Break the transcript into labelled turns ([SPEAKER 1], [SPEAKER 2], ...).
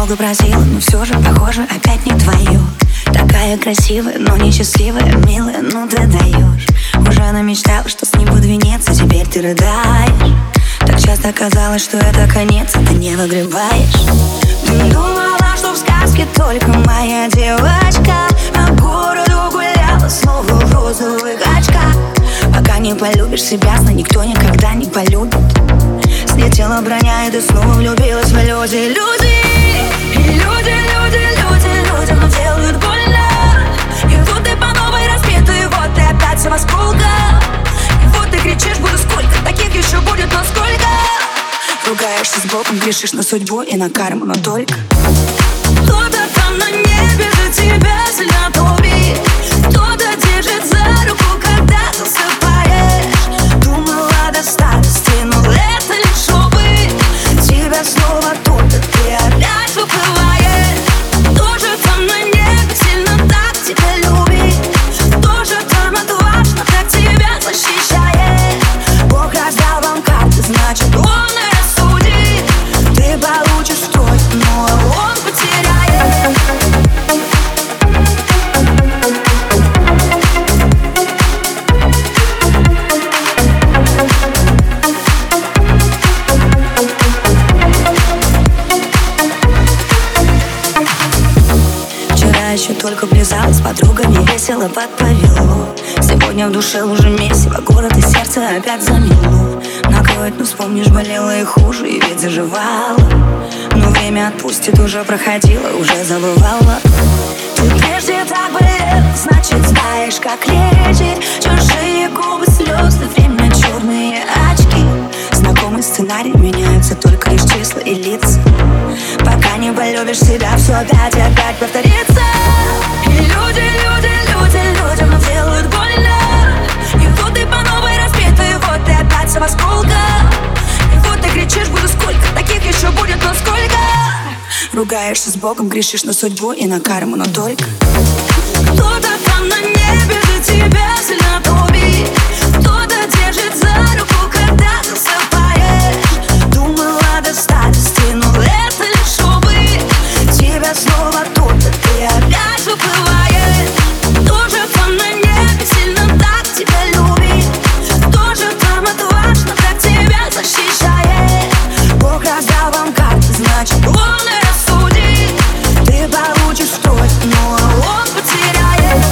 [SPEAKER 1] долго просила, но все же, похоже, опять не твое. Такая красивая, но несчастливая, милая, ну ты даешь. Уже намечтала, что с ним буду венец, а теперь ты рыдаешь. Так часто казалось, что это конец, а ты не выгребаешь. Ты думала, что в сказке только моя девочка, по городу гуляла снова в розовых очках. Пока не полюбишь себя, знай, никто никогда не полюбит. Слетела броня, и ты снова влюбилась в люди. Людям нам делают больно. И вот ты по новой разбитый, вот ты опять вся в осколках. И вот ты кричишь, буду сколько, таких еще будет, но сколько. Ругаешься с Богом, грешишь на судьбу и на карму, но только кто-то там на небе за тебя сильно топит. Кто-то держит за руку, когда ты усыпаешь. Думала до старости, но это лишь опыт. Тебя снова топит, ты опять выплываешь. Тоже там на небе сильно так тебя любит. Тоже там отважно так тебя защищает. Бог раздал вам карты, значит он и рассудит. Ты получишь строй, но он потеряет. Вчера еще только влезала с подругами, весело под повелу. Сегодня в душе уже месиво, город и сердце опять замело. Накроет, ну вспомнишь, болело и хуже, и ведь заживало. Но время отпустит, уже проходило, уже забывала. Ты прежде так болел, значит знаешь, как лечить. Чужие губы, слезы, время, черные очки. Знакомый сценарий, меняются только лишь числа и лица. Пока не полюбишь себя, все опять и опять повторится. И людям нам делают больно. И вот ты по новой разбитый, вот ты опять вся в осколках. И вот ты кричишь, буду сколько, таких еще будет, но сколько. Ругаешься с Богом, грешишь на судьбу и на карму, но только кто-то там на небе за тебя сильно топит. Кто-то держит за руку, когда ты усыпаешь. Думала до старости, но это лишь опыт. Тебя снова топит, ты опять выплываешь. Тоже там на небе сильно так тебя любит. Тоже там отважно так тебя защищает. Бог раздал вам карты, значит он и рассудит. Ты получишь строй, но он потеряет.